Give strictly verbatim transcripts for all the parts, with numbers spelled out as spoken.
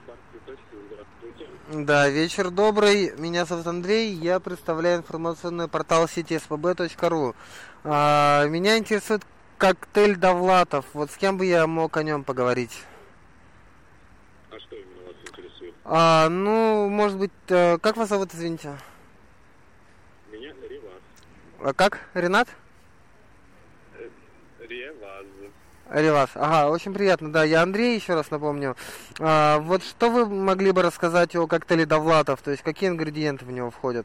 Да, вечер добрый. Меня зовут Андрей. Я представляю информационный портал сети эс пэ бэ точка ру. А, меня интересует коктейль Довлатов. Вот с кем бы я мог о нем поговорить? А что именно вас интересует? А, ну, может быть, э, как вас зовут, извините? Меня Реваз. А как? Ренат? Э, Реваз. Реваз. Ага, очень приятно. Да, я Андрей, еще раз напомню. А, вот что вы могли бы рассказать о коктейле Довлатов? То есть какие ингредиенты в него входят?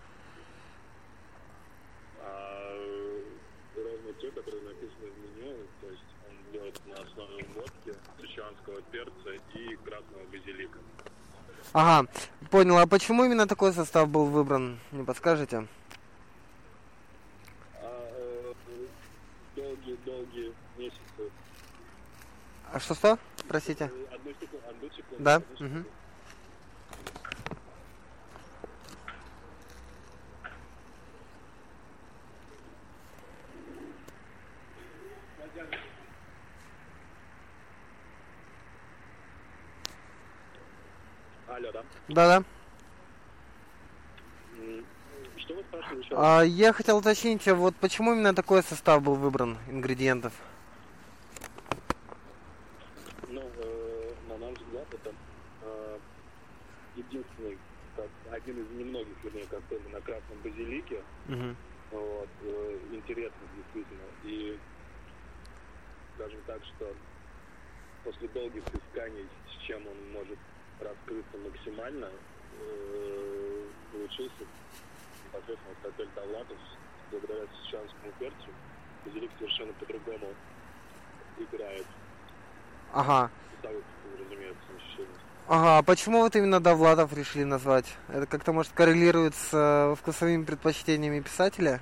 А, ровно те, которые написаны в меню. То есть он делается на основе водки, сычуанского перца и красного базилика. Ага, понял. А почему именно такой состав был выбран? Не подскажете? А, долгие-долгие месяцы. А что-что? Простите. Одну секунду, одну секунду. Да. Одну секунду. Угу. Алло, да? Да-да. Что вы спрашивали еще? А, я хотел уточнить, вот почему именно такой состав был выбран ингредиентов? Ну, э, на наш взгляд, это э, единственный, как, один из немногих, вернее, коктейлей на красном базилике. Угу. Вот, э, интересно, действительно. И скажем так, что после долгих исканий, с чем он может раскрыться максимально, э, получился непосредственно коктейль Довлатов. Благодаря сычуанскому перцу базилик совершенно по-другому играет. Ага. Ставит, разумеется, ощущение. Ага, а почему вот именно Довлатов решили назвать? Это как-то, может, коррелирует с э, вкусовыми предпочтениями писателя?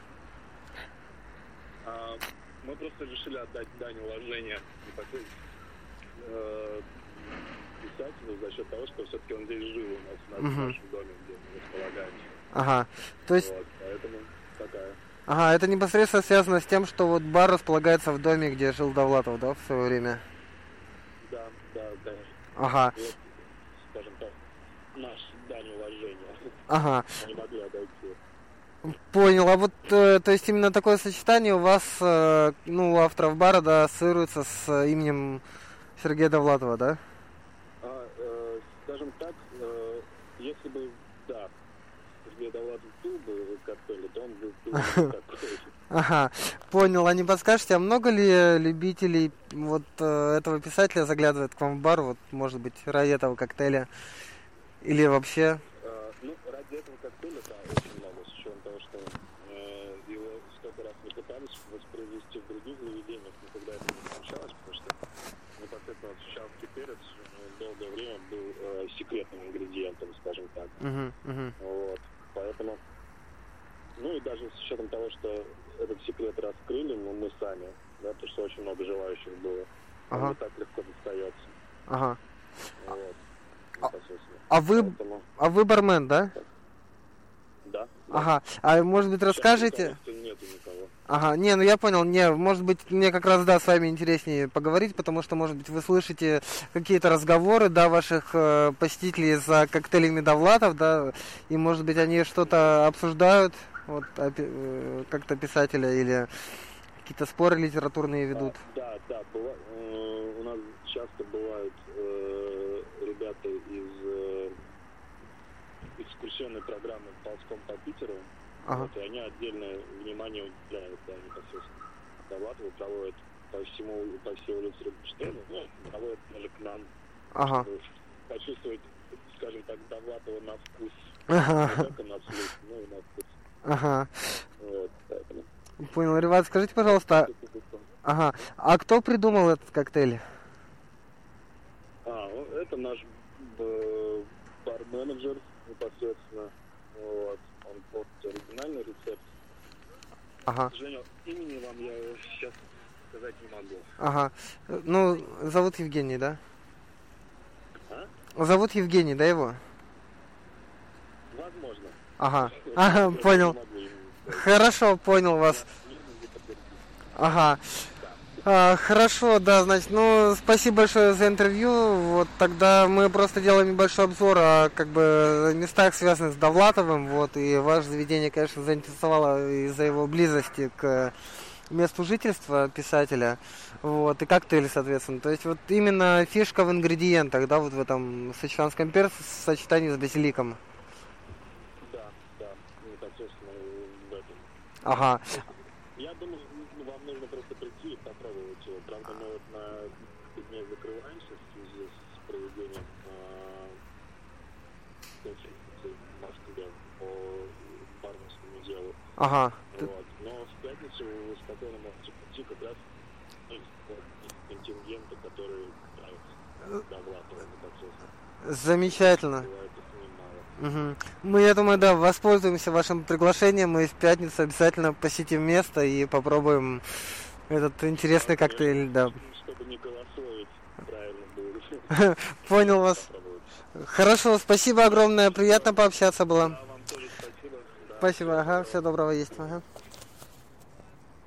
А, мы просто решили отдать дань уважения непосредственно э, писателю за счет того, что все-таки он здесь жил у нас, у нас Угу. в нашем доме, где мы располагаемся. Ага, то есть... Вот, поэтому такая. Ага, это непосредственно связано с тем, что вот бар располагается в доме, где жил Довлатов, да, в свое время? Да, да, да. Ага. Вот, скажем так, наш дань уважения. Ага. Мы не могли обойти. Понял, а вот, э, то есть именно такое сочетание у вас, э, ну, у авторов бара, да, ассоциируется с э, именем Сергея Довлатова, да? А, э, скажем так, э, если бы, да, Сергей Довлатов пил бы коктейли, то он бы пил бы коктейли. Ага, понял. А не подскажете, а много ли любителей вот э, этого писателя заглядывает к вам в бар, вот, может быть, ради этого коктейля? Или вообще? Э, ну, ради этого коктейля, да, очень много, с учетом того, что э, его столько раз не пытались воспроизвести в других заведениях, никогда это не случалось, потому что непосредственно сычуанский перец э, долгое время был э, секретным ингредиентом, скажем так. Угу, угу. Вот, поэтому, ну и даже с учетом того, что этот секрет раскрыли, ну, мы сами, да, потому что очень много желающих было, он Ага. не так легко достается. Ага. Вот, А, непосредственно. а вы, Поэтому, а вы бармен, да? да. Ага. А может быть, Сейчас, расскажете? кажется, нету никого. Ага, не, ну я понял, не, может быть, мне как раз, да, с вами интереснее поговорить, потому что, может быть, вы слышите какие-то разговоры, да, ваших э, посетителей за коктейлями Довлатов, да, и, может быть, они что-то обсуждают, вот, опи- э, как-то писателя, или какие-то споры литературные ведут. Да, да, да, быва- э, у нас часто бывают э, ребята из э, экскурсионной программы «Ползком по Питеру», Ага. вот, и они отдельное внимание уделяют, да, непосредственно Довлатову, проводят по всему, по всей улице Рубинштейна, ну, проводят даже к нам, Ага. чтобы почувствовать, скажем так, Довлатова на вкус, Ага. не только на слух, но и на вкус. Ага. Вот, поэтому. Понял, Реват, скажите, пожалуйста, ага, а кто придумал этот коктейль? А, ну, это наш б- бар-менеджер непосредственно. Вот. Он вот оригинальный рецепт. Ага. К сожалению, имени вам я сейчас сказать не могу. Ага. Ну, зовут Евгений, да? А? Зовут Евгений, да, его? Возможно. Ага. Я Ага, не понял. могу имени сказать. Хорошо, понял вас. Я не могу подтвердить. Ага. Да. А, хорошо, да, значит, ну, спасибо большое за интервью. Вот тогда мы просто делаем небольшой обзор о как бы местах, связанных с Довлатовым. Вот, и ваше заведение, конечно, заинтересовало из-за его близости к месту жительства писателя. Вот, и коктейль, соответственно. То есть вот именно фишка в ингредиентах, да, вот в этом сычуанском перце в сочетании с базиликом. Да, да, непосредственно в этом. Ага. Я думаю, вам нужно просто прийти и попробовать его. Правда, мы вот на дне закрываемся в связи с проведением конференции в Москве по барменскому делу. Ага. Вот. Но в пятницу вы спокойно можете прийти как раз из контингента, который нравится Довлатову непосредственно. Замечательно. Бывает их Угу. немало. Мы, я думаю, да, воспользуемся вашим приглашением. Мы в пятницу обязательно посетим место и попробуем этот интересный коктейль. Да. Чтобы не голословить, правильно будет. Понял вас. Хорошо, спасибо огромное. Приятно пообщаться было. Да, вам тоже спасибо. Да, Спасибо, ага, всего доброго есть. Ага.